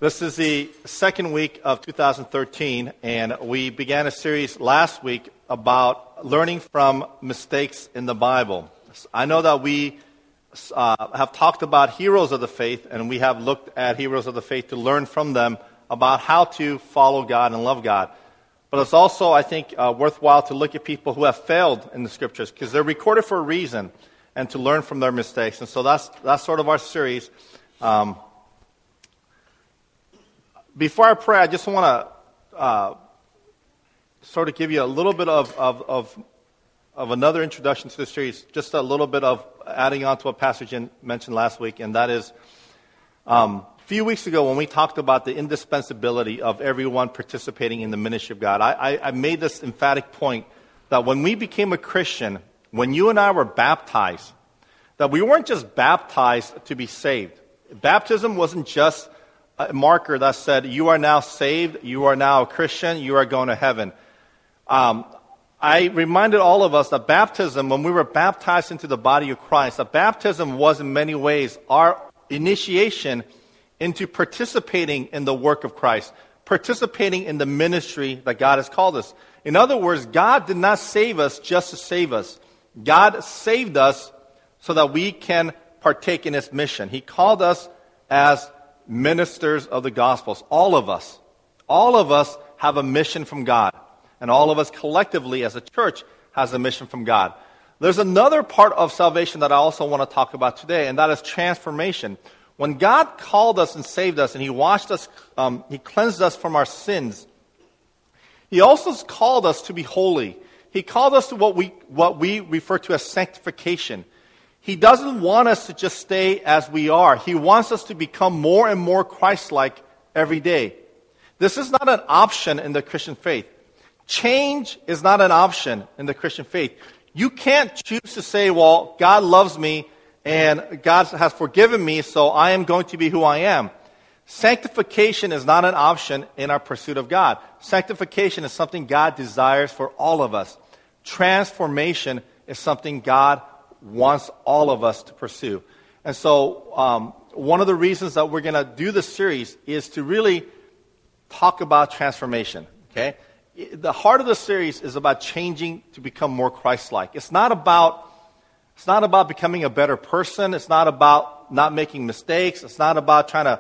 This is the second week of 2013, and we began a series last week about learning from mistakes in the Bible. I know that we have talked about heroes of the faith, and we have looked at heroes of the faith to learn from them about how to follow God and love God. But it's also, I think, worthwhile to look at people who have failed in the Scriptures, because they're recorded for a reason, and to learn from their mistakes. And so that's sort of our series. Before I pray, I just want to sort of give you a little bit of another introduction to the series, just a little bit of adding on to what Pastor Jin mentioned last week, and that is, a few weeks ago when we talked about the indispensability of everyone participating in the ministry of God, I made this emphatic point that when we became a Christian, when you and I were baptized, that we weren't just baptized to be saved. Baptism wasn't just a marker that said, you are now saved, you are now a Christian, you are going to heaven. I reminded all of us that baptism, when we were baptized into the body of Christ, that baptism was in many ways our initiation into participating in the work of Christ, participating in the ministry that God has called us. In other words, God did not save us just to save us. God saved us so that we can partake in His mission. He called us as ministers of the Gospels. All of us have a mission from God. And all of us collectively as a church has a mission from God. There's another part of salvation that I also want to talk about today, and that is transformation. When God called us and saved us, and He washed us, He cleansed us from our sins, He also called us to be holy. He called us to what we refer to as sanctification. He doesn't want us to just stay as we are. He wants us to become more and more Christ-like every day. This is not an option in the Christian faith. Change is not an option in the Christian faith. You can't choose to say, well, God loves me and God has forgiven me, so I am going to be who I am. Sanctification is not an option in our pursuit of God. Sanctification is something God desires for all of us. Transformation is something God wants all of us to pursue. And so one of the reasons that we're going to do this series is to really talk about transformation. Okay? The heart of the series is about changing to become more Christ-like. It's not about becoming a better person. It's not about not making mistakes. It's not about trying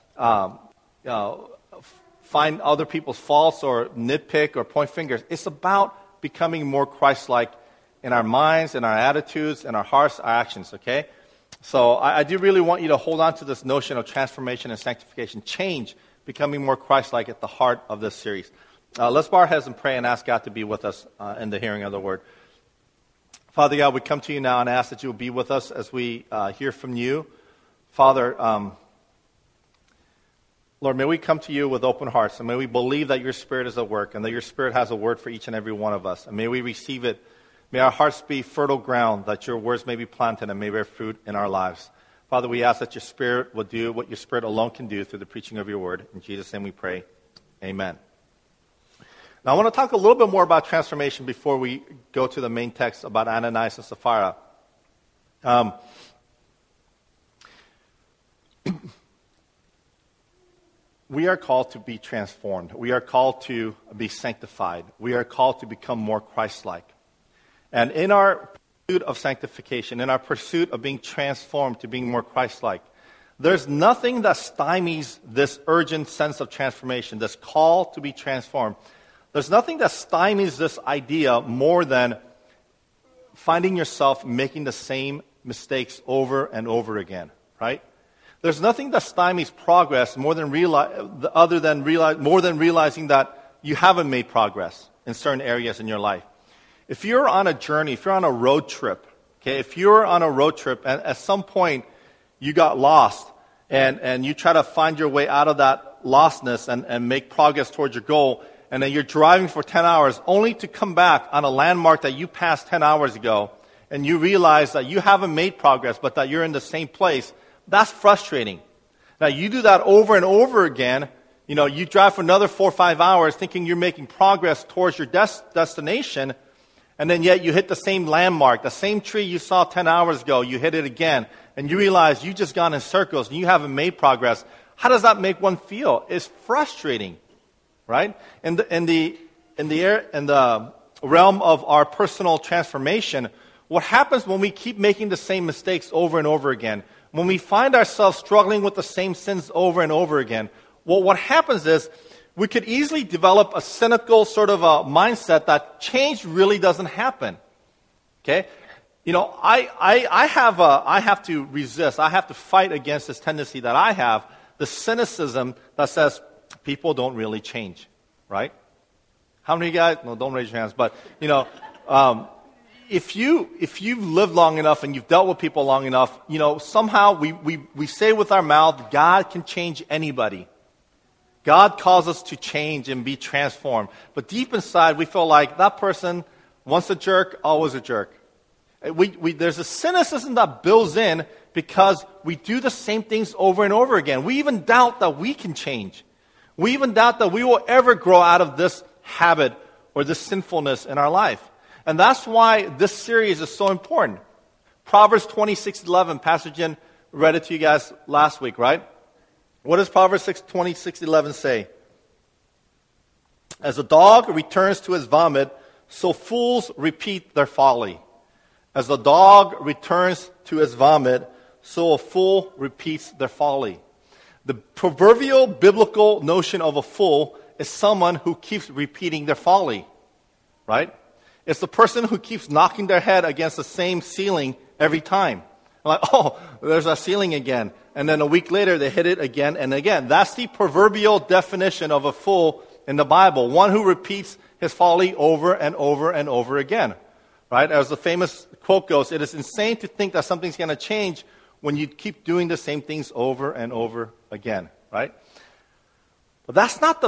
to find other people's faults or nitpick or point fingers. It's about becoming more Christ-like in our minds, in our attitudes, in our hearts, our actions, okay? So I do really want you to hold on to this notion of transformation and sanctification, change, becoming more Christ-like at the heart of this series. Let's bow our heads and pray and ask God to be with us in the hearing of the word. Father God, we come to you now and ask that you will be with us as we hear from you. Father, Lord, may we come to you with open hearts, and may we believe that your Spirit is at work and that your Spirit has a word for each and every one of us. And may we receive it. May our hearts be fertile ground, that your words may be planted and may bear fruit in our lives. Father, we ask that your Spirit will do what your Spirit alone can do through the preaching of your word. In Jesus' name we pray. Amen. Now, I want to talk a little bit more about transformation before we go to the main text about Ananias and Sapphira. We are called to be transformed. We are called to be sanctified. We are called to become more Christ-like. And in our pursuit of sanctification, in our pursuit of being transformed to being more Christ-like, there's nothing that stymies this urgent sense of transformation, this call to be transformed. There's nothing that stymies this idea more than finding yourself making the same mistakes over and over again, right? There's nothing that stymies progress more than realizing that you haven't made progress in certain areas in your life. If you're on a journey, if you're on a road trip, okay, if you're on a road trip and at some point you got lost and you try to find your way out of that lostness and make progress towards your goal, and then you're driving for 10 hours only to come back on a landmark that you passed 10 hours ago, and you realize that you haven't made progress, but that you're in the same place, that's frustrating. Now, you do that over and over again. You know, you drive for another 4 or 5 hours thinking you're making progress towards your destination, and then yet you hit the same landmark, the same tree you saw 10 hours ago, you hit it again, and you realize you've just gone in circles and you haven't made progress. How does that make one feel? It's frustrating, right? In the realm of our personal transformation, what happens when we keep making the same mistakes over and over again, when we find ourselves struggling with the same sins over and over again, well, what happens is we could easily develop a cynical sort of a mindset that change really doesn't happen. Okay? You know, I have to resist. I have to fight against this tendency that I have, the cynicism that says people don't really change, right? How many of you guys? No, don't raise your hands. But you know, if you've lived long enough and you've dealt with people long enough, you know, somehow we say with our mouth, God can change anybody. God calls us to change and be transformed. But deep inside, we feel like that person, once a jerk, always a jerk. There's a cynicism that builds in because we do the same things over and over again. We even doubt that we can change. We even doubt that we will ever grow out of this habit or this sinfulness in our life. And that's why this series is so important. Proverbs 26:11, Pastor Jen read it to you guys last week, right? What does Proverbs 26:11 say? As a dog returns to his vomit, so fools repeat their folly. As a dog returns to his vomit, so a fool repeats their folly. The proverbial biblical notion of a fool is someone who keeps repeating their folly, right? It's the person who keeps knocking their head against the same ceiling every time. Like, oh, there's a ceiling again. And then a week later, they hit it again and again. That's the proverbial definition of a fool in the Bible. One who repeats his folly over and over and over again. Right? As the famous quote goes, it is insane to think that something's going to change when you keep doing the same things over and over again. Right? But that's not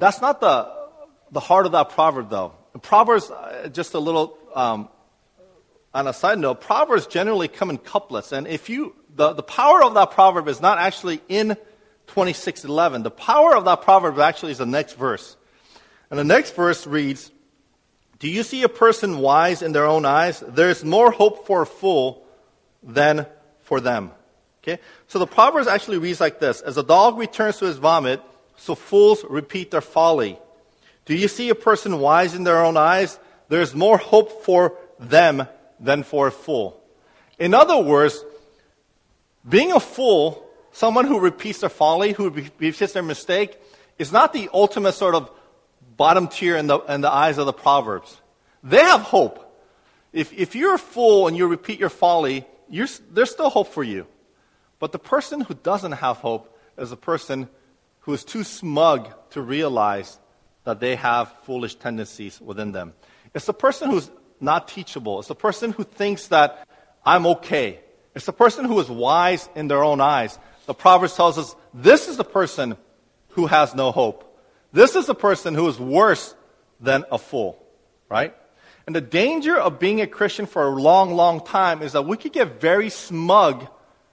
the heart of that proverb, though. Proverbs, just a little on a side note, Proverbs generally come in couplets. And if the power of that proverb is not actually in 26:11. The power of that proverb actually is the next verse. And the next verse reads, do you see a person wise in their own eyes? There is more hope for a fool than for them. Okay? So the Proverbs actually reads like this. As a dog returns to his vomit, so fools repeat their folly. Do you see a person wise in their own eyes? There is more hope for them than for a fool. In other words, being a fool, someone who repeats their folly, who repeats their mistake, is not the ultimate sort of bottom tier in the eyes of the Proverbs. They have hope. If you're a fool and you repeat your folly, there's still hope for you. But the person who doesn't have hope is a person who is too smug to realize that they have foolish tendencies within them. It's the person who's not teachable. It's the person who thinks that I'm okay. It's the person who is wise in their own eyes. The Proverbs tells us this is the person who has no hope. This is the person who is worse than a fool, right? And the danger of being a Christian for a long, long time is that we could get very smug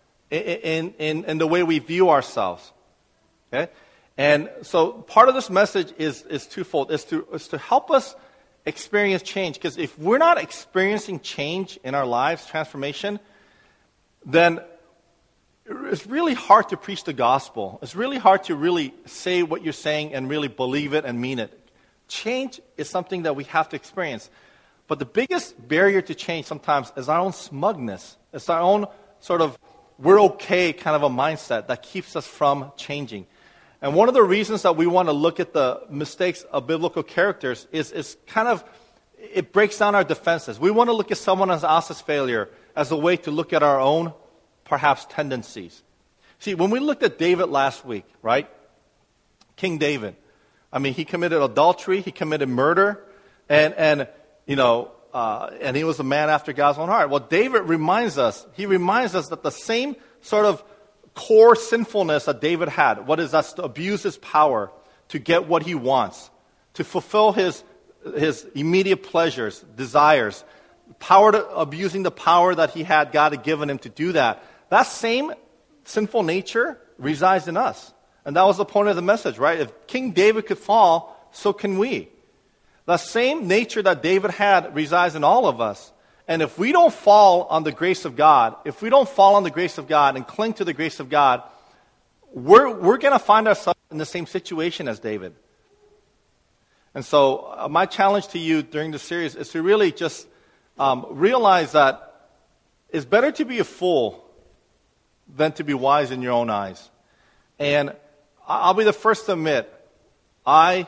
in the way we view ourselves. Okay? And so part of this message is twofold. Is to help us experience change. Because if we're not experiencing change in our lives, transformation, then it's really hard to preach the gospel. It's really hard to really say what you're saying and really believe it and mean it. Change is something that we have to experience. But the biggest barrier to change sometimes is our own smugness. It's our own sort of we're okay kind of a mindset that keeps us from changing. And one of the reasons that we want to look at the mistakes of biblical characters is kind of, it breaks down our defenses. We want to look at someone else's failure as a way to look at our own, perhaps, tendencies. See, when we looked at David last week, right? King David. I mean, he committed adultery, he committed murder, and he was a man after God's own heart. Well, David reminds us that the same sort of core sinfulness that David had, what is that? To abuse his power, to get what he wants, to fulfill his immediate pleasures, desires, abusing the power that he had, God had given him to do that. That same sinful nature resides in us. And that was the point of the message, right? If King David could fall, so can we. The same nature that David had resides in all of us. And if we don't fall on the grace of God, and cling to the grace of God, we're going to find ourselves in the same situation as David. And so my challenge to you during this series is to really just realize that it's better to be a fool than to be wise in your own eyes. And I'll be the first to admit, I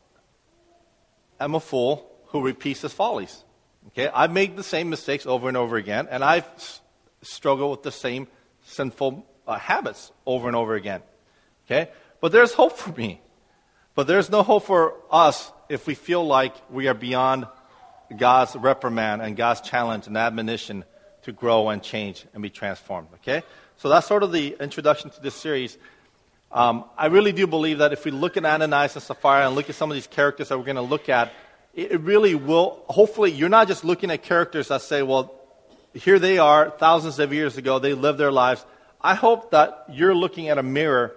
am a fool who repeats his follies. Okay, I've made the same mistakes over and over again, and I've struggled with the same sinful habits over and over again. Okay, but there's hope for me. But there's no hope for us if we feel like we are beyond God's reprimand and God's challenge and admonition to grow and change and be transformed. Okay, so that's sort of the introduction to this series. I really do believe that if we look at Ananias and Sapphira and look at some of these characters that we're going to look at, it really will, hopefully, you're not just looking at characters that say, well, here they are, thousands of years ago, they lived their lives. I hope that you're looking at a mirror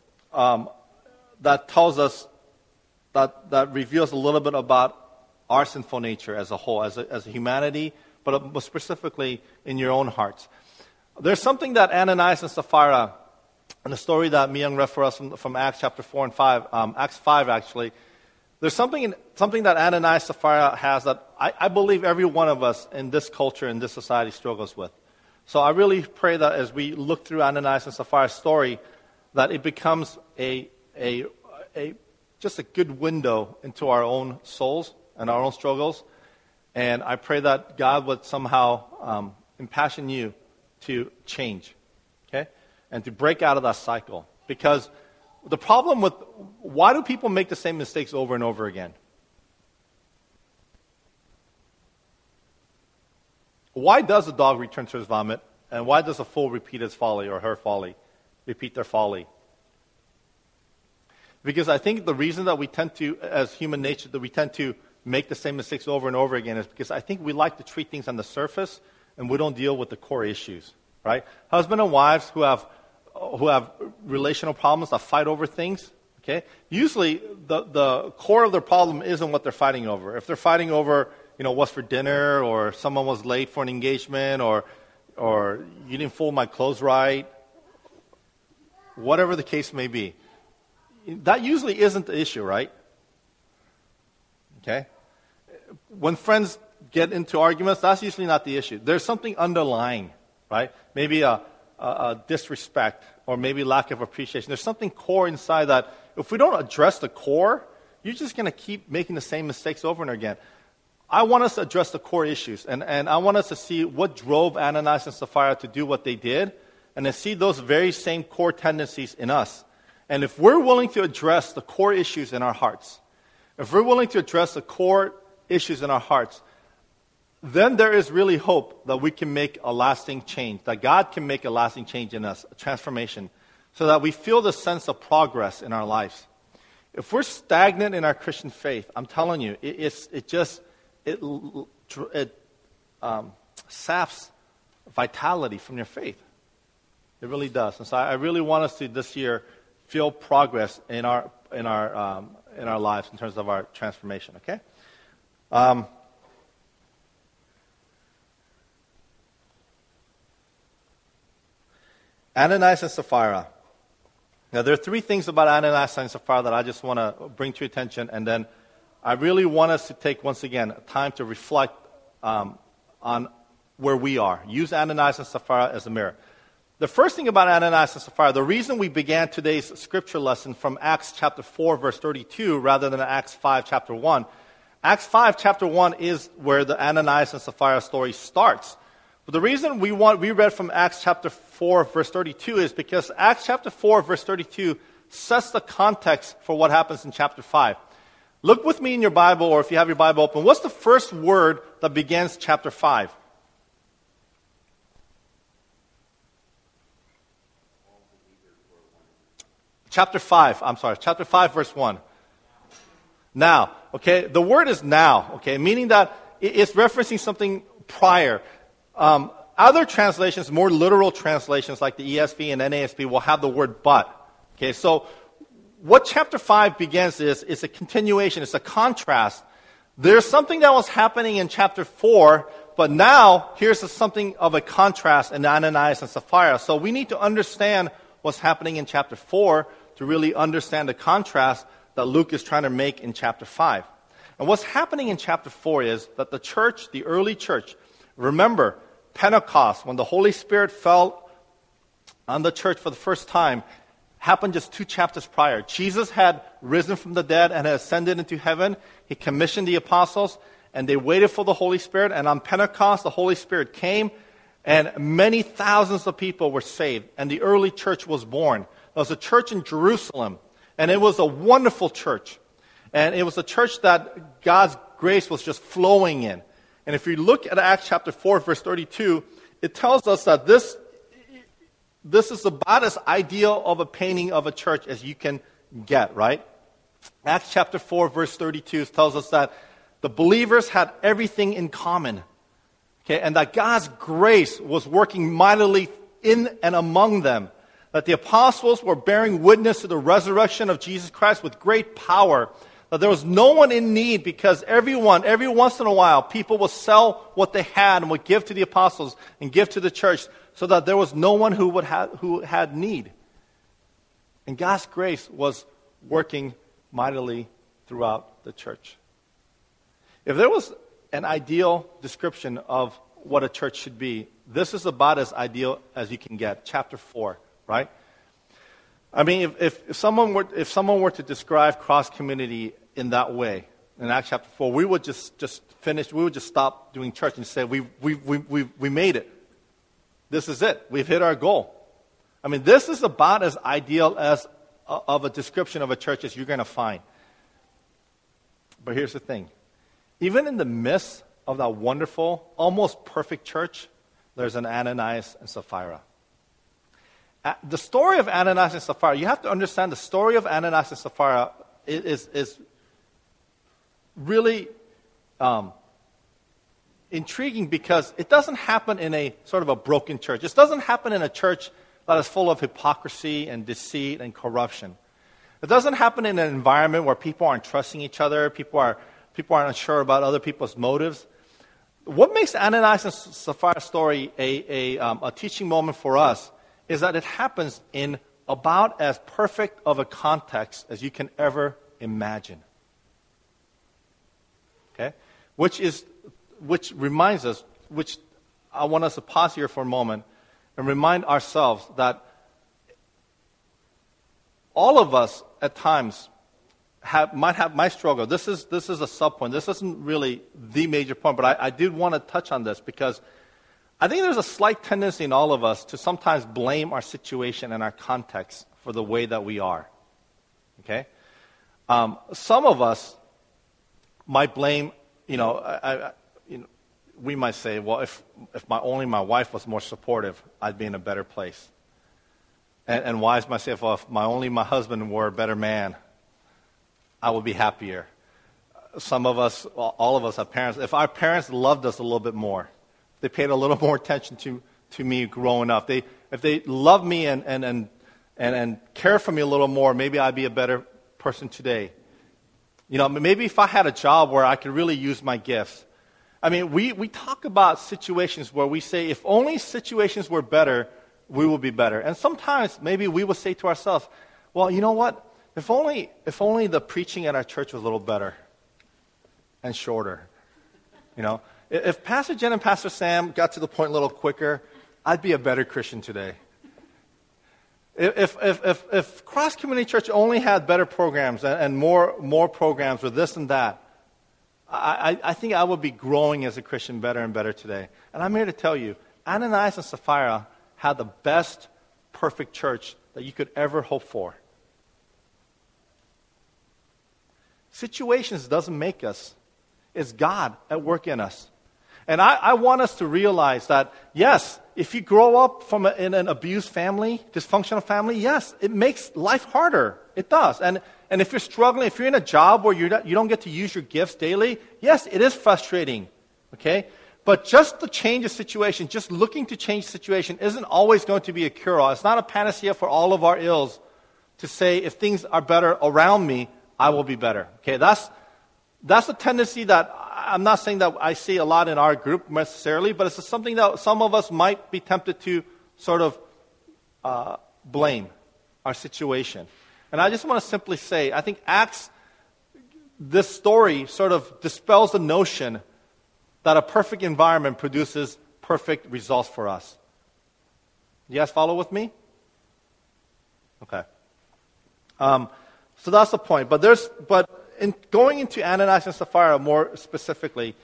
that tells us, that reveals a little bit about our sinful nature as a whole, as a humanity, but specifically in your own hearts. There's something that Ananias and Sapphira, and the story that Myung read for us from Acts chapter 4 and 5, Acts 5 actually, there's something that Ananias and Sapphira has that I believe every one of us in this culture, in this society, struggles with. So I really pray that as we look through Ananias and Sapphira's story, that it becomes just a good window into our own souls and our own struggles. And I pray that God would somehow impassion you to change, okay, and to break out of that cycle. Because the problem with, why do people make the same mistakes over and over again? Why does a dog return to his vomit? And why does a fool repeat his folly or her folly, repeat their folly? Because I think the reason that we tend to, as human nature, that we tend to make the same mistakes over and over again is because I think we like to treat things on the surface and we don't deal with the core issues, right? Husband and wives who have relational problems that fight over things, okay? Usually the core of their problem isn't what they're fighting over. If they're fighting over, what's for dinner, or someone was late for an engagement, or you didn't fold my clothes right, whatever the case may be, that usually isn't the issue, right? Okay? When friends get into arguments, that's usually not the issue. There's something underlying, right? Maybe a disrespect or maybe lack of appreciation. There's something core inside that if we don't address the core, you're just going to keep making the same mistakes over and again. I want us to address the core issues, and I want us to see what drove Ananias and Sapphira to do what they did, and to see those very same core tendencies in us. And if we're willing to address the core issues in our hearts, if we're willing to address the core issues in our hearts, then there is really hope that we can make a lasting change, that God can make a lasting change in us, a transformation, so that we feel the sense of progress in our lives. If we're stagnant in our Christian faith, I'm telling you, it saps vitality from your faith. It really does. And so I really want us to this year feel progress in our lives in terms of our transformation. Okay. Ananias and Sapphira. Now, there are three things about Ananias and Sapphira that I just want to bring to your attention, and then I really want us to take, once again, time to reflect on where we are. Use Ananias and Sapphira as a mirror. The first thing about Ananias and Sapphira, the reason we began today's scripture lesson from Acts chapter 4, verse 32, rather than Acts 5, chapter 1. Acts 5, chapter 1 is where the Ananias and Sapphira story starts. But the reason we read from Acts chapter 4, verse 32 is because Acts chapter 4, verse 32 sets the context for what happens in chapter 5. Look with me in your Bible, or if you have your Bible open, what's the first word that begins chapter 5? Chapter 5, verse 1. Now, okay, the word is now, okay, meaning that it's referencing something prior. Other translations, more literal translations like the ESV and NASB will have the word but. Okay, so what chapter 5 begins is a continuation, it's a contrast. There's something that was happening in chapter 4, but now here's something of a contrast in Ananias and Sapphira. So we need to understand what's happening in chapter 4 to really understand the contrast that Luke is trying to make in chapter 5. And what's happening in chapter 4 is that the church, the early church, remember Pentecost, when the Holy Spirit fell on the church for the first time, happened just 2 chapters prior. Jesus had risen from the dead and had ascended into heaven. He commissioned the apostles, and they waited for the Holy Spirit. And on Pentecost, the Holy Spirit came, and many thousands of people were saved. And the early church was born. There was a church in Jerusalem, and it was a wonderful church. And it was a church that God's grace was just flowing in. And if you look at Acts chapter 4, verse 32, it tells us that this is about as ideal of a painting of a church as you can get, right? Acts chapter 4, verse 32 tells us that the believers had everything in common, okay, and that God's grace was working mightily in and among them, that the apostles were bearing witness to the resurrection of Jesus Christ with great power, that there was no one in need because every once in a while, people would sell what they had and would give to the apostles and give to the church, so that there was no one who had need. And God's grace was working mightily throughout the church. If there was an ideal description of what a church should be, this is about as ideal as you can get. Chapter 4, right? I mean, if someone were to describe Cross Community in that way, in Acts chapter 4, we would just finish. We would just stop doing church and say, we made it. This is it. We've hit our goal. I mean, this is about as ideal as of a description of a church as you're going to find. But here's the thing. Even in the midst of that wonderful, almost perfect church, there's an Ananias and Sapphira. The story of Ananias and Sapphira, you have to understand the story of Ananias and Sapphira is really intriguing because it doesn't happen in a sort of a broken church. It doesn't happen in a church that is full of hypocrisy and deceit and corruption. It doesn't happen in an environment where people aren't trusting each other, people aren't unsure about other people's motives. What makes Ananias and Sapphira's story a teaching moment for us is that it happens in about as perfect of a context as you can ever imagine. Okay? Which reminds us, which I want us to pause here for a moment and remind ourselves that all of us at times might struggle. This is a sub-point. This isn't really the major point, but I did want to touch on this because I think there's a slight tendency in all of us to sometimes blame our situation and our context for the way that we are. Okay? Some of us might blame, we might say, well, if only my wife was more supportive, I'd be in a better place. And wives might say, well, if my husband were a better man, I would be happier. Some of us, all of us have parents. If our parents loved us a little bit more, they paid a little more attention to me growing up, if they loved me and cared for me a little more, maybe I'd be a better person today. Maybe if I had a job where I could really use my gifts. I mean, we talk about situations where we say, if only situations were better, we will be better. And sometimes maybe we will say to ourselves, well, you know what? If only the preaching at our church was a little better and shorter. If Pastor Jen and Pastor Sam got to the point a little quicker, I'd be a better Christian today. If Cross Community Church only had better programs and more programs with this and that, I think I would be growing as a Christian better and better today. And I'm here to tell you, Ananias and Sapphira had the best, perfect church that you could ever hope for. Situations doesn't make us. It's God at work in us. And I want us to realize that, yes, if you grow up in an abused family, dysfunctional family, yes, it makes life harder. It does. And if you're struggling, if you're in a job where you don't get to use your gifts daily, yes, it is frustrating. Okay? But just to change a situation, just looking to change the situation isn't always going to be a cure-all. It's not a panacea for all of our ills to say, if things are better around me, I will be better. Okay? That's a tendency that I'm not saying that I see a lot in our group necessarily, but it's something that some of us might be tempted to sort of blame our situation. And I just want to simply say, I think Acts, this story sort of dispels the notion that a perfect environment produces perfect results for us. You guys follow with me? Okay. So that's the point. But in going into Ananias and Sapphira more specifically,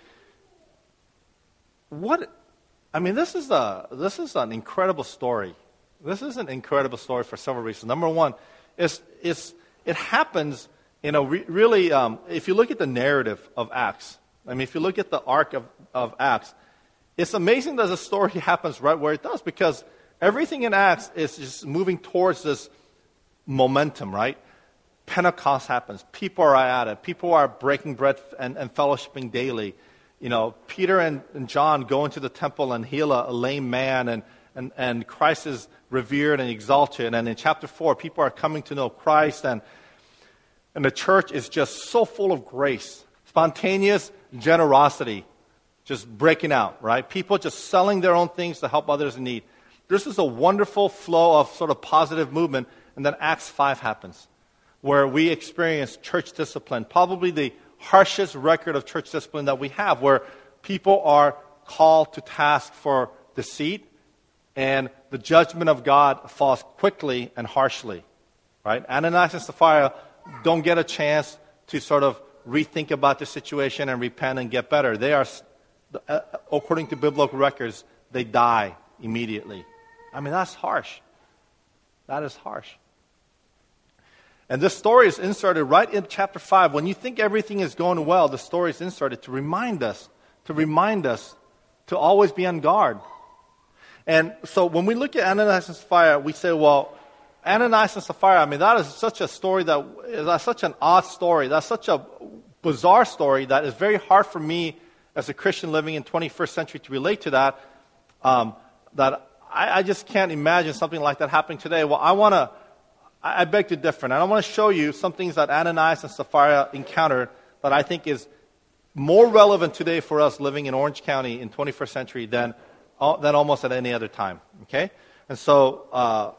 this is an incredible story. This is an incredible story for several reasons. Number one, it happens in a really, if you look at the narrative of Acts, if you look at the arc of Acts, it's amazing that the story happens right where it does, because everything in Acts is just moving towards this momentum, right? Pentecost happens. People are at it. People are breaking bread and fellowshipping daily. Peter and John go into the temple and heal a lame man, and Christ is revered and exalted. And in chapter 4, people are coming to know Christ, and the church is just so full of grace, spontaneous generosity, just breaking out, right? People just selling their own things to help others in need. This is a wonderful flow of sort of positive movement, and then Acts 5 happens, where we experience church discipline, probably the harshest record of church discipline that we have, where people are called to task for deceit, and the judgment of God falls quickly and harshly, right? Ananias and Sapphira don't get a chance to sort of rethink about the situation and repent and get better. They are, according to biblical records, they die immediately. That's harsh. That is harsh. And this story is inserted right in chapter 5. When you think everything is going well, the story is inserted to remind us to always be on guard. And so when we look at Ananias and Sapphira, we say, well, Ananias and Sapphira, that is such a story that's such an odd story. That's such a bizarre story that is very hard for me as a Christian living in 21st century to relate to that, that I just can't imagine something like that happening today. Well, I beg to differ. And I want to show you some things that Ananias and Sapphira encountered that I think is more relevant today for us living in Orange County in 21st century than almost at any other time. Okay? And so,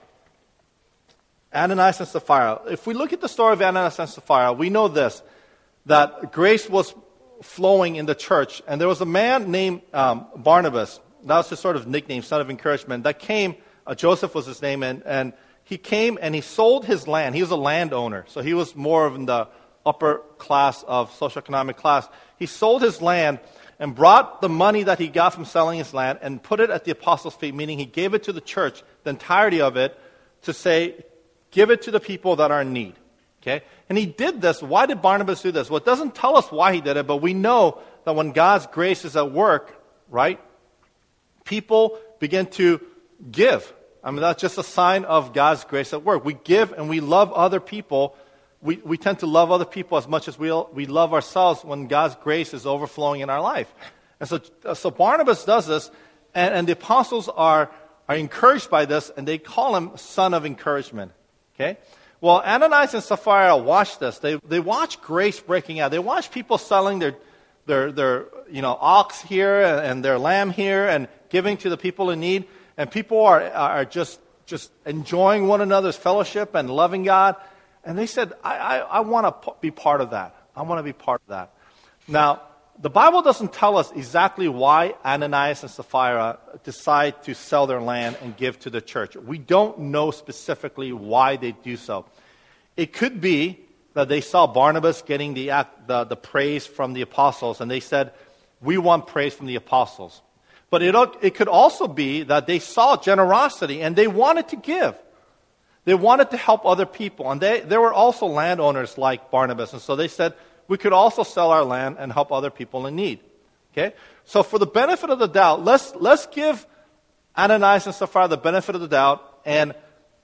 Ananias and Sapphira. If we look at the story of Ananias and Sapphira, we know this, that grace was flowing in the church. And there was a man named Barnabas. That was his sort of nickname, son of encouragement, that came. Joseph was his name, and he came and he sold his land. He was a landowner, so he was more of in the upper class of socioeconomic class. He sold his land and brought the money that he got from selling his land and put it at the apostles' feet, meaning he gave it to the church, the entirety of it, to say, give it to the people that are in need. Okay? And he did this. Why did Barnabas do this? Well, it doesn't tell us why he did it, but we know that when God's grace is at work, right, people begin to give. That's just a sign of God's grace at work. We give and we love other people. We tend to love other people as much as we love ourselves when God's grace is overflowing in our life. And so Barnabas does this, and the apostles are encouraged by this, and they call him son of encouragement. Okay? Well, Ananias and Sapphira watch this. They watch grace breaking out. They watch people selling their ox here and their lamb here and giving to the people in need. And people are just enjoying one another's fellowship and loving God. And they said, I want to be part of that. I want to be part of that. Now, the Bible doesn't tell us exactly why Ananias and Sapphira decide to sell their land and give to the church. We don't know specifically why they do so. It could be that they saw Barnabas getting the praise from the apostles, and they said, we want praise from the apostles. But it could also be that they saw generosity and they wanted to give. They wanted to help other people. And they were also landowners like Barnabas. And so they said, we could also sell our land and help other people in need. Okay? So for the benefit of the doubt, let's give Ananias and Sapphira the benefit of the doubt, and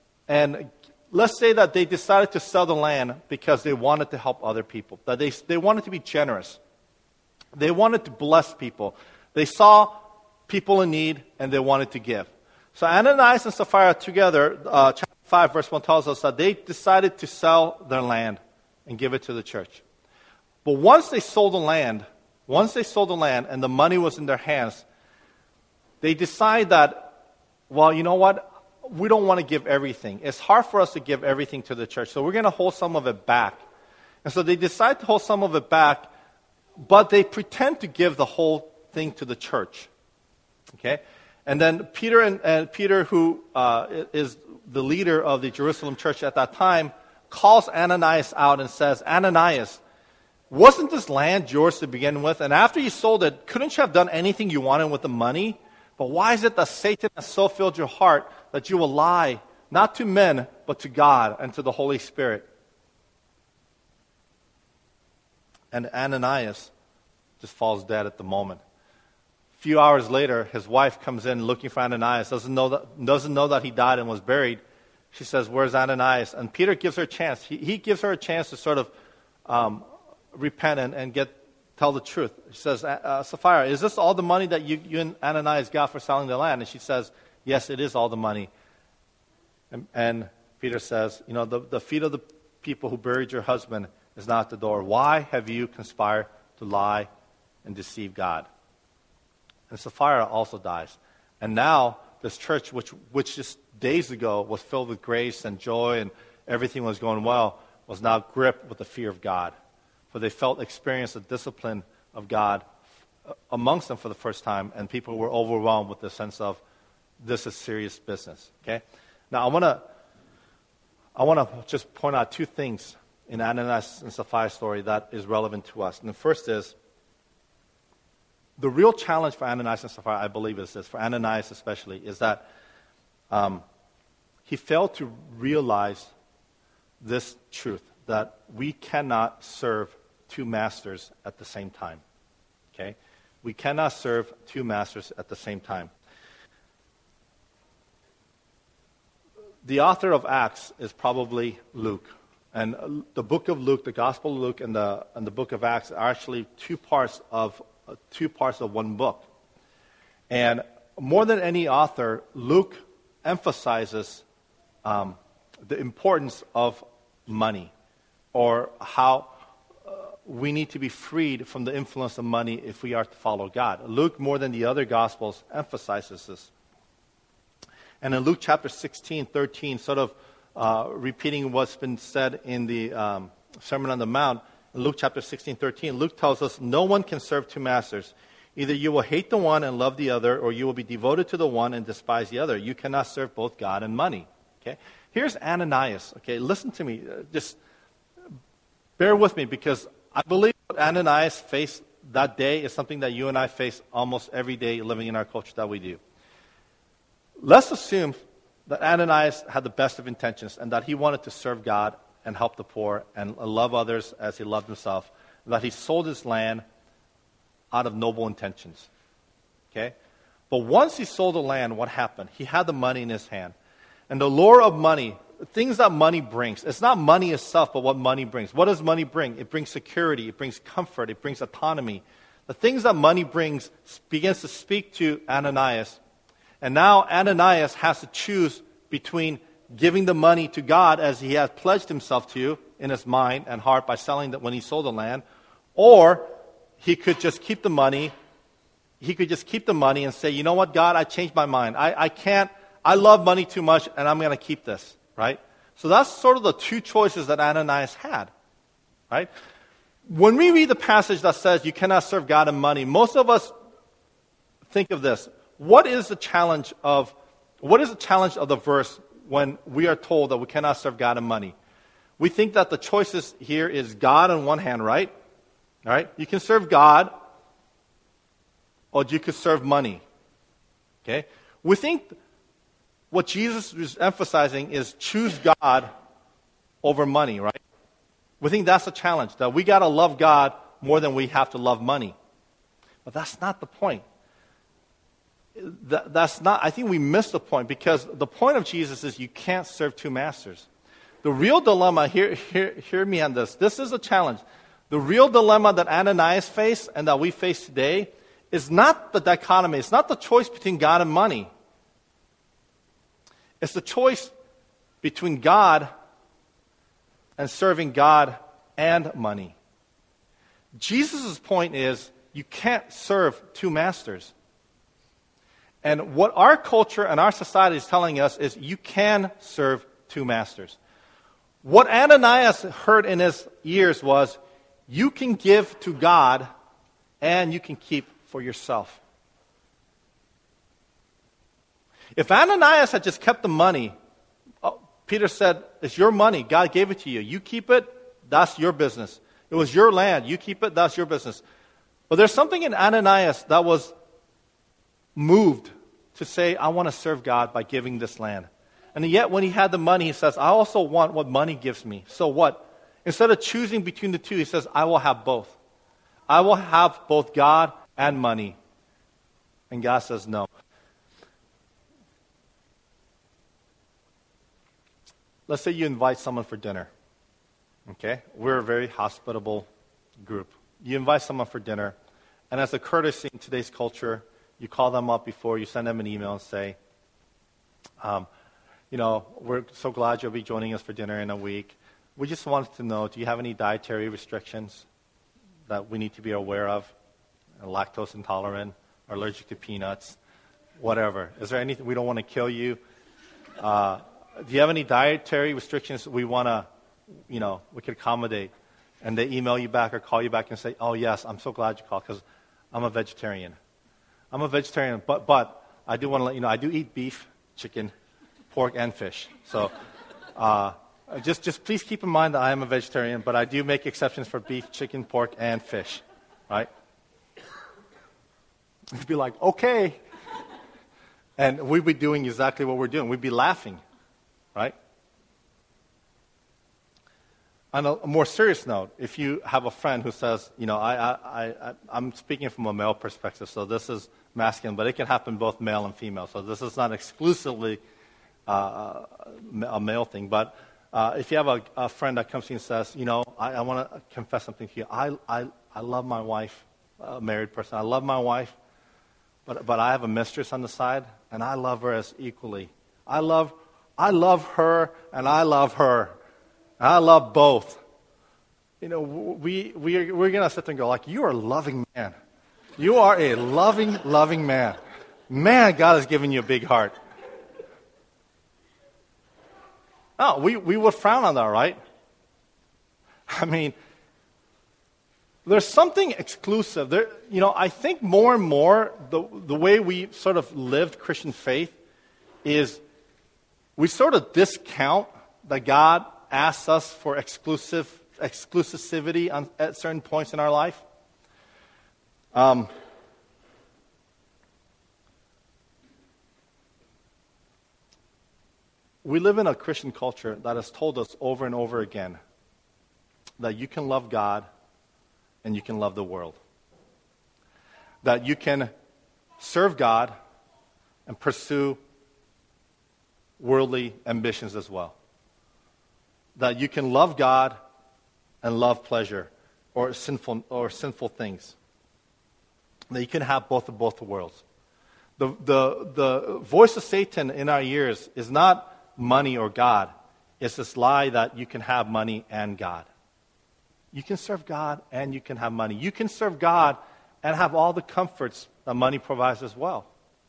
let's say that they decided to sell the land because they wanted to help other people. That they wanted to be generous. They wanted to bless people. They saw people in need, and they wanted to give. So Ananias and Sapphira together, chapter 5, verse 1 tells us that they decided to sell their land and give it to the church. But once they sold the land and the money was in their hands, they decide that, well, you know what? we don't want to give everything. It's hard for us to give everything to the church, so we're going to hold some of it back. And so they decide to hold some of it back, but they pretend to give the whole thing to the church. Okay? And then Peter, who is the leader of the Jerusalem church at that time, calls Ananias out and says, Ananias, wasn't this land yours to begin with? And after you sold it, couldn't you have done anything you wanted with the money? But why is it that Satan has so filled your heart that you will lie, not to men, but to God and to the Holy Spirit? And Ananias just falls dead at the moment. A few hours later, his wife comes in looking for Ananias, doesn't know that he died and was buried. She says, where's Ananias? And Peter gives her a chance. He gives her a chance to sort of repent and tell the truth. He says, Sapphira, is this all the money that you and Ananias got for selling the land? And she says, yes, it is all the money. And Peter says, the feet of the people who buried your husband is not at the door. Why have you conspired to lie and deceive God? And Sapphira also dies. And now this church, which just days ago was filled with grace and joy and everything was going well, was now gripped with the fear of God. For they experienced the discipline of God amongst them for the first time, and people were overwhelmed with the sense of, this is serious business. Okay? Now I want to just point out two things in Ananias and Sapphira's story that is relevant to us. And the first is, the real challenge for Ananias and Sapphira, I believe, is this, for Ananias especially, is that he failed to realize this truth, that we cannot serve two masters at the same time. Okay? We cannot serve two masters at the same time. The author of Acts is probably Luke. And the book of Luke, the Gospel of Luke and the book of Acts are actually two parts of one book. And more than any author, Luke emphasizes the importance of money, or how we need to be freed from the influence of money if we are to follow God. Luke, more than the other Gospels, emphasizes this. And in Luke chapter 16, 13, sort of repeating what's been said in the Sermon on the Mount, in Luke chapter 16, 13, Luke tells us, no one can serve two masters. Either you will hate the one and love the other, or you will be devoted to the one and despise the other. You cannot serve both God and money. Okay? Here's Ananias. Okay, listen to me. Just bear with me, because I believe what Ananias faced that day is something that you and I face almost every day living in our culture that we do. Let's assume that Ananias had the best of intentions and that he wanted to serve God and help the poor and love others as he loved himself, and that he sold his land out of noble intentions. Okay? But once he sold the land, what happened? He had the money in his hand. And the lure of money, things that money brings, it's not money itself, but what money brings. What does money bring? It brings security, it brings comfort, it brings autonomy. The things that money brings begins to speak to Ananias. And now Ananias has to choose between giving the money to God, as he has pledged himself to in his mind and heart by selling that when he sold the land, or he could just keep the money. He could just keep the money and say, you know what, God, I changed my mind. I love money too much, and I'm going to keep this, right? So that's sort of the two choices that Ananias had, right? When we read the passage that says you cannot serve God and money, most of us think of this. What is the challenge of the verse when we are told that we cannot serve God and money? We think that the choices here is God on one hand, right? All right? You can serve God, or you could serve money. Okay? We think what Jesus is emphasizing is choose God over money, right? We think that's a challenge, that we got to love God more than we have to love money. But that's not the point. I think we missed the point, because the point of Jesus is you can't serve two masters. The real dilemma, hear me on this. This is a challenge. The real dilemma that Ananias faced and that we face today is not the dichotomy. It's not the choice between God and money. It's the choice between God and serving God and money. Jesus' point is you can't serve two masters. And what our culture and our society is telling us is you can serve two masters. What Ananias heard in his ears was, you can give to God and you can keep for yourself. If Ananias had just kept the money, Peter said, it's your money. God gave it to you. You keep it, that's your business. It was your land. You keep it, that's your business. But there's something in Ananias that was moved to say, I want to serve God by giving this land. And yet when he had the money, he says, I also want what money gives me. So what? Instead of choosing between the two, he says, I will have both. I will have both God and money. And God says, no. Let's say you invite someone for dinner. Okay? We're a very hospitable group. You invite someone for dinner, and as a courtesy in today's culture, you call them up before, you send them an email and say, we're so glad you'll be joining us for dinner in a week. We just wanted to know, do you have any dietary restrictions that we need to be aware of? Lactose intolerant, or allergic to peanuts, whatever. Is there anything, we don't want to kill you. Do you have any dietary restrictions we want to, we can accommodate? And they email you back or call you back and say, oh, yes, I'm so glad you called because I'm a vegetarian. I'm a vegetarian, but I do want to let you know, I do eat beef, chicken, pork, and fish. So just please keep in mind that I am a vegetarian, but I do make exceptions for beef, chicken, pork, and fish, right? You'd be like, okay. And we'd be doing exactly what we're doing. We'd be laughing, right? On a more serious note, if you have a friend who says, I'm speaking from a male perspective, so this is masculine, but it can happen both male and female. So this is not exclusively a male thing. But if you have a friend that comes to you and says, I want to confess something to you. I love my wife, a married person. I love my wife, but I have a mistress on the side, and I love her as equally. I love her, and I love her. I love both. We're going to sit there and go, like, you are a loving man. You are a loving man. Man, God has given you a big heart. Oh, we would frown on that, right? I mean, there's something exclusive. I think more and more the way we sort of lived Christian faith is we sort of discount that God asks us for exclusivity at certain points in our life. We live in a Christian culture that has told us over and over again that you can love God and you can love the world. That you can serve God and pursue worldly ambitions as well. That you can love God and love pleasure or sinful things. That you can have both the worlds. The voice of Satan in our ears is not money or God. It's this lie that you can have money and God. You can serve God and you can have money. You can serve God and have all the comforts that money provides as well.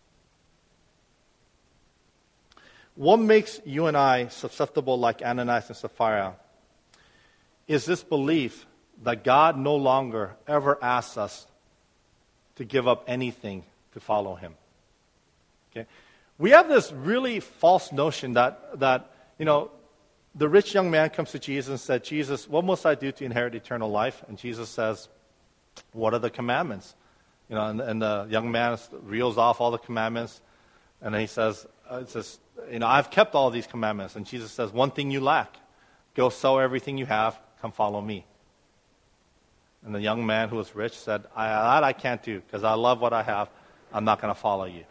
What makes you and I susceptible like Ananias and Sapphira is this belief that God no longer ever asks us to give up anything to follow him. Okay? We have this really false notion that the rich young man comes to Jesus and said, Jesus, what must I do to inherit eternal life? And Jesus says, what are the commandments? And the young man reels off all the commandments, and then he says, I've kept all these commandments. And Jesus says, one thing you lack. Go sell everything you have, come follow me. And the young man who was rich said, that I can't do, because I love what I have. I'm not going to follow you.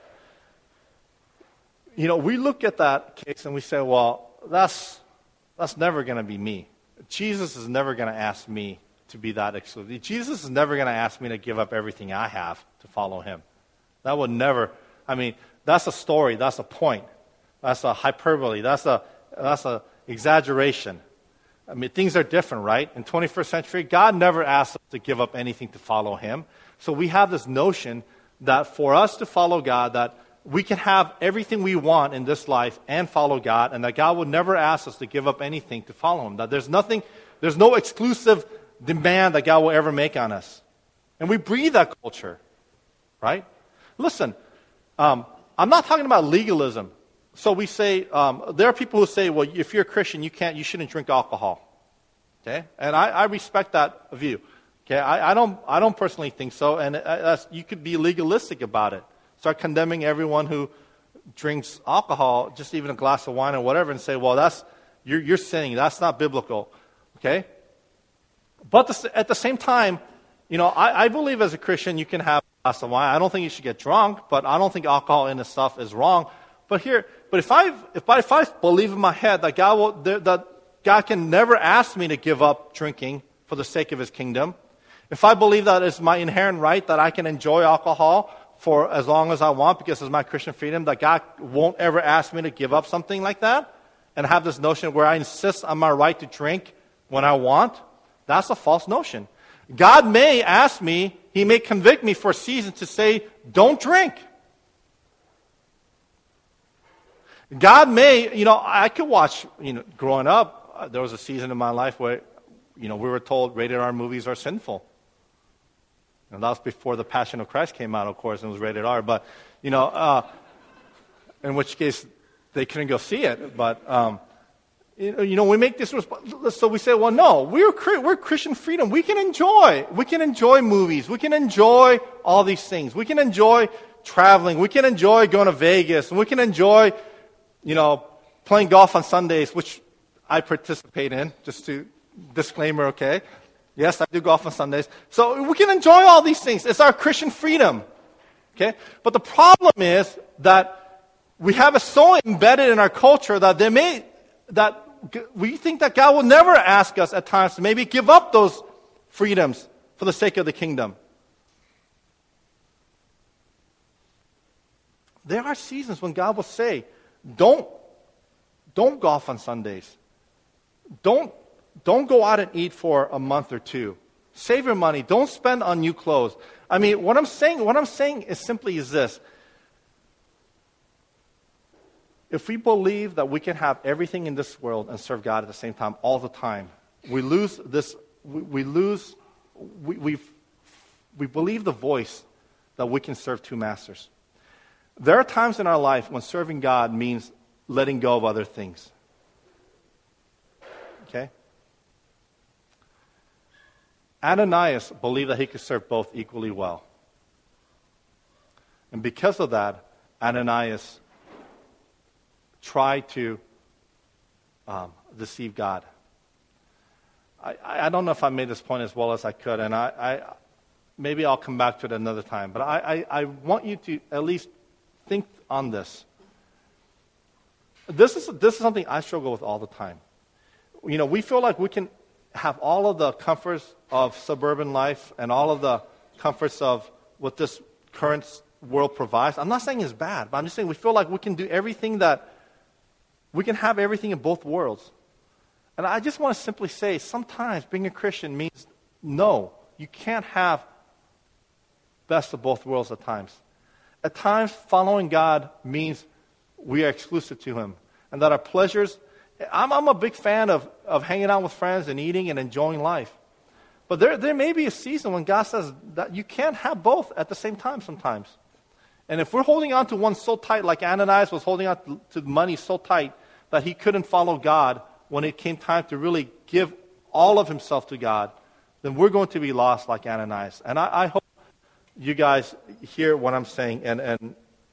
We look at that case and we say, well, that's never going to be me. Jesus is never going to ask me to be that exclusive. Jesus is never going to ask me to give up everything I have to follow him. That would never, that's a story, that's a point. That's a hyperbole, that's a exaggeration. Things are different, right? In 21st century, God never asked us to give up anything to follow him. So we have this notion that for us to follow God, we can have everything we want in this life and follow God, and that God would never ask us to give up anything to follow Him. That there's no exclusive demand that God will ever make on us. And we breathe that culture, right? Listen, I'm not talking about legalism. So we say, there are people who say, well, if you're a Christian, you shouldn't drink alcohol. Okay? And I respect that view. Okay? I don't personally think so, and you could be legalistic about it. Start condemning everyone who drinks alcohol, just even a glass of wine or whatever, and say, well, you're sinning. That's not biblical. Okay? But at the same time, I believe as a Christian you can have a glass of wine. I don't think you should get drunk, but I don't think alcohol in itself is wrong. But if I believe in my head that God can never ask me to give up drinking for the sake of His kingdom, if I believe that it's my inherent right that I can enjoy alcohol for as long as I want because it's my Christian freedom, that God won't ever ask me to give up something like that, and have this notion where I insist on my right to drink when I want, that's a false notion. God may ask me, He may convict me for a season to say, don't drink. God may, I could watch, growing up, there was a season in my life where, we were told rated R movies are sinful. And that was before The Passion of Christ came out, of course, and it was rated R. But, in which case they couldn't go see it. But, we make this, so we say, well, no, we're Christian freedom. We can enjoy movies. We can enjoy all these things. We can enjoy traveling. We can enjoy going to Vegas. And we can enjoy, playing golf on Sundays, which I participate in, just to disclaimer, okay? Yes, I do golf on Sundays. So we can enjoy all these things. It's our Christian freedom, okay? But the problem is that we have it so embedded in our culture that we think that God will never ask us at times to maybe give up those freedoms for the sake of the kingdom. There are seasons when God will say, don't golf on Sundays. Don't go out and eat for a month or two. Save your money. Don't spend on new clothes. I mean, what I'm saying is simply this. If we believe that we can have everything in this world and serve God at the same time all the time, we lose this. We believe the voice that we can serve two masters. There are times in our life when serving God means letting go of other things. Okay? Ananias believed that he could serve both equally well. And because of that, Ananias tried to deceive God. I don't know if I made this point as well as I could, and maybe I'll come back to it another time. But I want you to at least think on this. This is something I struggle with all the time. We feel like we can have all of the comforts of suburban life and all of the comforts of what this current world provides. I'm not saying it's bad, but I'm just saying we feel like we can do everything we can have everything in both worlds. And I just want to simply say, sometimes being a Christian means no, you can't have best of both worlds at times. At times, following God means we are exclusive to Him. And that our pleasures, I'm a big fan of hanging out with friends and eating and enjoying life. But there may be a season when God says that you can't have both at the same time sometimes. And if we're holding on to one so tight, like Ananias was holding on to money so tight that he couldn't follow God when it came time to really give all of himself to God, then we're going to be lost like Ananias. And I hope you guys hear what I'm saying and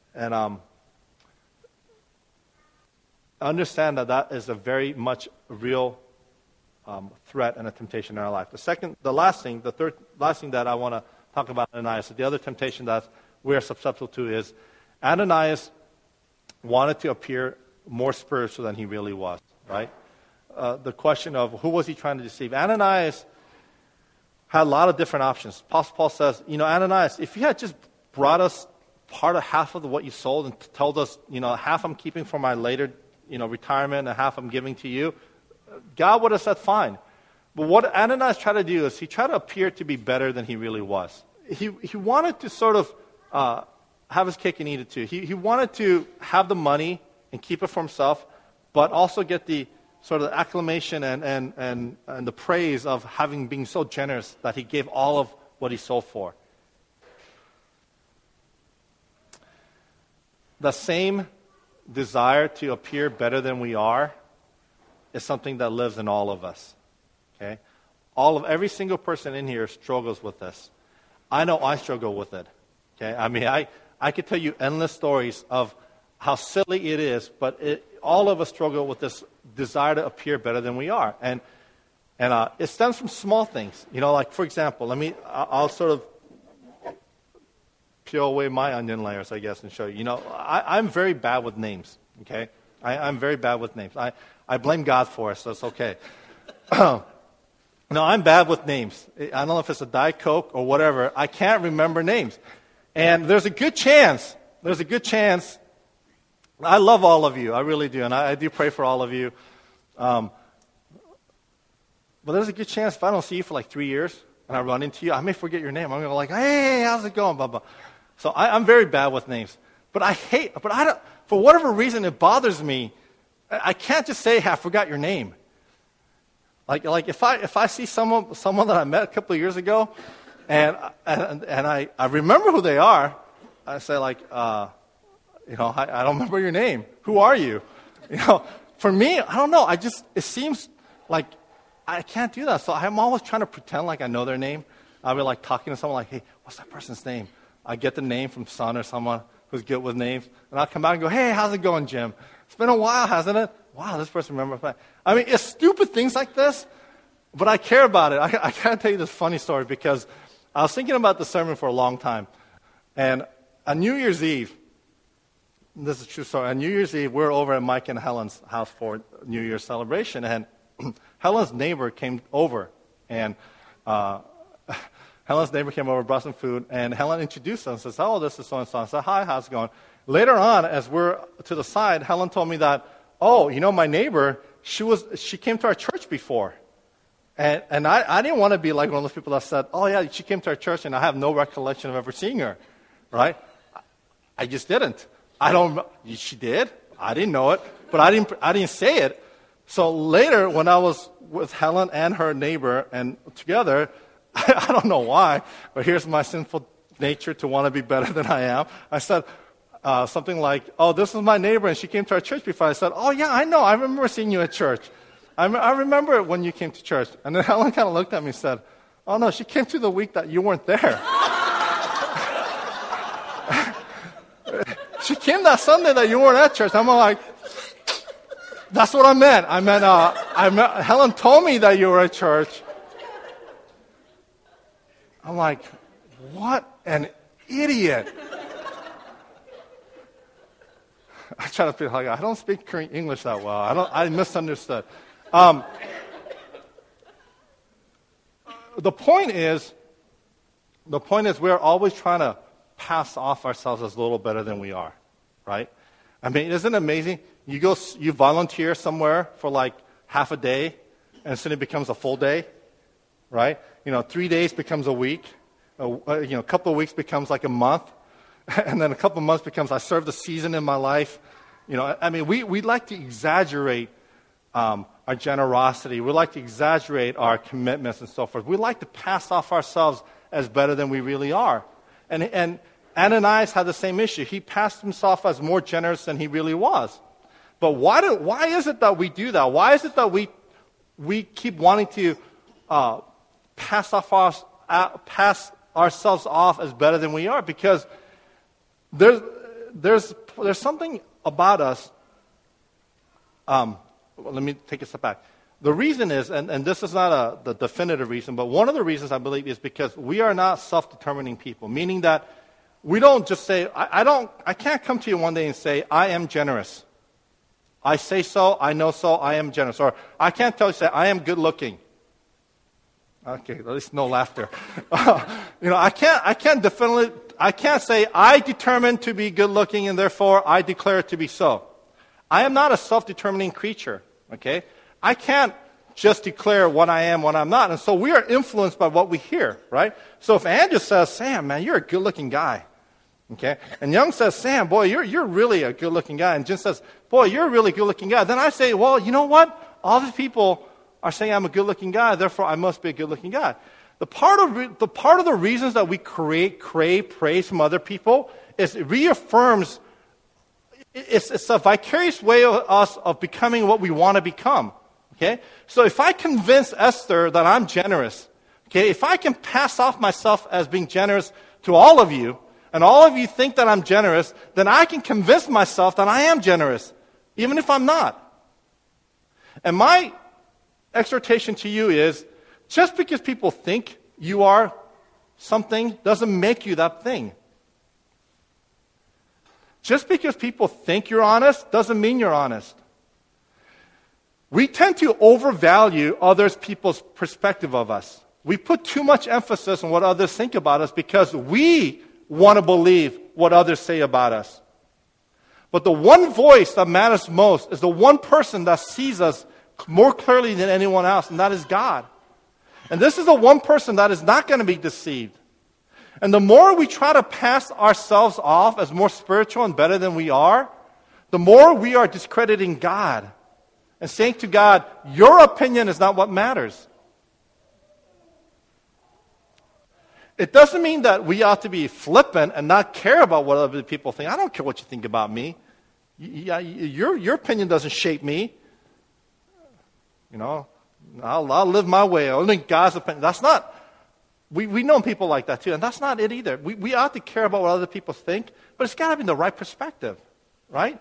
understand that is a very much real threat and a temptation in our life. The last thing that I want to talk about Ananias, the other temptation that we are susceptible to is Ananias wanted to appear more spiritual than he really was, right? The question of who was he trying to deceive? Ananias had a lot of different options. Apostle Paul says, Ananias, if you had just brought us half of what you sold and told us, half I'm keeping for my later, retirement and half I'm giving to you, God would have said fine. But what Ananias tried to do is he tried to appear to be better than he really was. He wanted to sort of have his cake and eat it too. He wanted to have the money and keep it for himself, but also get the sort of acclamation and the praise of having been so generous that he gave all of what he sold for. The same desire to appear better than we are is something that lives in all of us. Okay? Every single person in here struggles with this. I know I struggle with it. Okay? I mean, I could tell you endless stories of how silly it is, but all of us struggle with this desire to appear better than we are. And it stems from small things. Like, for example, I'll sort of peel away my onion layers, I guess, and show you. I'm very bad with names, okay? I'm very bad with names. I blame God for it, so it's okay. No, I'm bad with names. I don't know if it's a Diet Coke or whatever. I can't remember names. And there's a good chance, I love all of you, I really do, and I do pray for all of you. But there's a good chance if I don't see you for like 3 years, and I run into you, I may forget your name. I'm going to go like, hey, how's it going, blah, blah. So I'm very bad with names. But I don't, for whatever reason, it bothers me. I can't just say, hey, I forgot your name. Like if I see someone that I met a couple of years ago, and I remember who they are, I say like, I don't remember your name. Who are you? For me, I don't know. It seems like I can't do that. So I'm always trying to pretend like I know their name. I'll be like talking to someone like, hey, what's that person's name? I get the name from Son or someone who's good with names. And I'll come back and go, hey, how's it going, Jim? It's been a while, hasn't it? Wow, this person remembers my. I mean, it's stupid things like this, but I care about it. I can't tell you this funny story because I was thinking about the sermon for a long time. And on New Year's Eve, this is a true story. On New Year's Eve, we were over at Mike and Helen's house for New Year's celebration, and Helen's neighbor came over, and Helen's neighbor came over, brought some food, and Helen introduced us and says, oh, this is so-and-so. I said, hi, how's it going? Later on, as we're to the side, Helen told me that, oh, my neighbor, she came to our church before. And I didn't want to be like one of those people that said, oh, yeah, she came to our church, and I have no recollection of ever seeing her, right? I just didn't. She did. I didn't know it, but I didn't say it. So later, when I was with Helen and her neighbor and together, I don't know why, but here's my sinful nature to want to be better than I am. I said something like, oh, this is my neighbor, and she came to our church before. I said, oh, yeah, I know. I remember seeing you at church. I remember when you came to church. And then Helen kind of looked at me and said, oh, no, she came to the week that you weren't there. She came that Sunday that you weren't at church. I'm like, that's what I meant. I meant Helen told me that you were at church. I'm like, what an idiot. I try to feel like I don't speak Korean English that well. I misunderstood. The point is we're always trying to pass off ourselves as a little better than we are, right? I mean, isn't it amazing? You volunteer somewhere for like half a day, and soon it becomes a full day, right? 3 days becomes a week. A couple of weeks becomes like a month, and then a couple of months becomes I served a season in my life. I mean, we like to exaggerate our generosity. We like to exaggerate our commitments and so forth. We like to pass off ourselves as better than we really are. And Ananias had the same issue. He passed himself as more generous than he really was. But why is it that we do that? Why is it that we keep wanting to pass ourselves off as better than we are? Because there's something about us. Let me take a step back. The reason is, and this is not the definitive reason, but one of the reasons I believe is because we are not self-determining people, meaning that we don't just say, I can't come to you one day and say, I am generous. I say so, I know so, I am generous. Or I can't tell you, say, I am good looking. Okay, at least no laughter. I can't say, I determine to be good looking and therefore I declare it to be so. I am not a self-determining creature, okay? I can't just declare what I am, what I'm not. And so we are influenced by what we hear, right? So if Ann just says, Sam, man, you're a good-looking guy. Okay? And Young says, Sam, boy, you're really a good-looking guy. And Jin says, boy, you're a really good-looking guy. Then I say, well, you know what? All these people are saying I'm a good-looking guy, therefore I must be a good-looking guy. The part of the reasons that we crave praise from other people is it reaffirms, it's a vicarious way of us of becoming what we want to become. Okay? So if I convince Esther that I'm generous, okay, if I can pass off myself as being generous to all of you, and all of you think that I'm generous, then I can convince myself that I am generous, even if I'm not. And my exhortation to you is, just because people think you are something doesn't make you that thing. Just because people think you're honest doesn't mean you're honest. We tend to overvalue others people's perspective of us. We put too much emphasis on what others think about us because we want to believe what others say about us. But the one voice that matters most is the one person that sees us more clearly than anyone else, and that is God. And this is the one person that is not going to be deceived. And the more we try to pass ourselves off as more spiritual and better than we are, the more we are discrediting God and saying to God, your opinion is not what matters. It doesn't mean that we ought to be flippant and not care about what other people think. I don't care what you think about me. Your opinion doesn't shape me. You know, I'll live my way. Only God's opinion. That's not, we know people like that too, and that's not it either. We ought to care about what other people think, but it's got to be in the right perspective, right?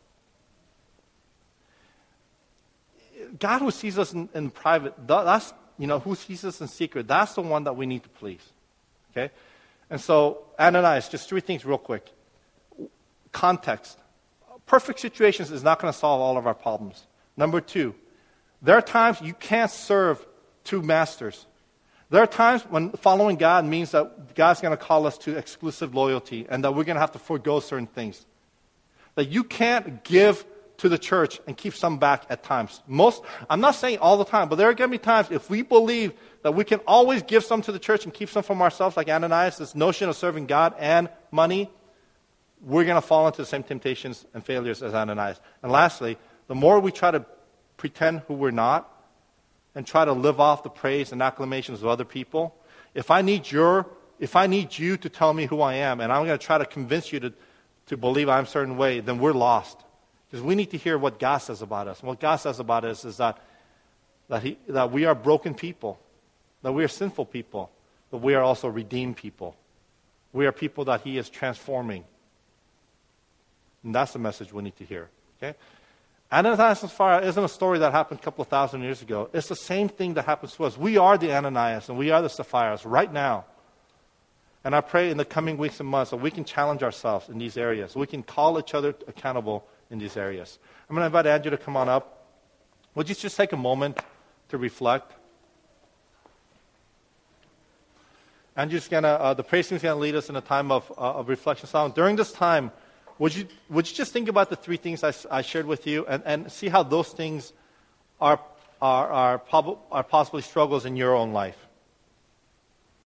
God who sees us in private, that's, who sees us in secret, that's the one that we need to please. Okay? And so, Ananias, just 3 things real quick. Context. Perfect situations is not going to solve all of our problems. Number 2, there are times you can't serve 2 masters. There are times when following God means that God's going to call us to exclusive loyalty and that we're going to have to forego certain things. That you can't give to the church and keep some back at times. I'm not saying all the time, but there are going to be times if we believe that we can always give some to the church and keep some from ourselves, like Ananias, this notion of serving God and money, we're going to fall into the same temptations and failures as Ananias. And lastly, the more we try to pretend who we're not and try to live off the praise and acclamations of other people, if I need you to tell me who I am and I'm going to try to convince you to believe I'm a certain way, then we're lost. Because we need to hear what God says about us. And what God says about us is that we are broken people, that we are sinful people, but we are also redeemed people. We are people that He is transforming. And that's the message we need to hear. Okay? Ananias and Sapphira isn't a story that happened a couple of thousand years ago. It's the same thing that happens to us. We are the Ananias and we are the Sapphires right now. And I pray in the coming weeks and months that we can challenge ourselves in these areas. We can call each other accountable in these areas. I'm going to invite Andrew to come on up. Would you just take a moment to reflect? Andrew's the praise team's going to lead us in a time of reflection. So during this time, would you just think about the 3 things I shared with you and see how those things are possibly struggles in your own life?